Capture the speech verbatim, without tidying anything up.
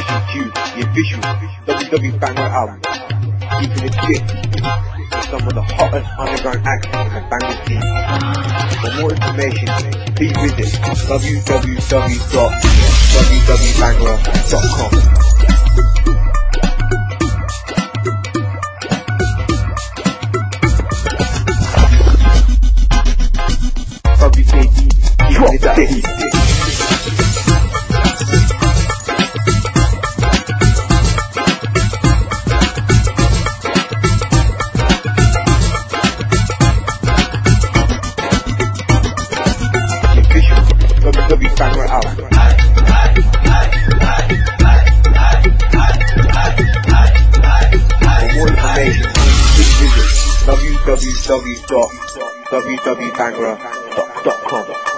Q, the official W W Banger album, keeping it gift for some of the hottest underground acts in the Banger scene. For more information, please visit w w w dot w w banger dot com. W K D, keeping it steady. W W Banger album. For more information, please visit w w w dot w w banger dot com.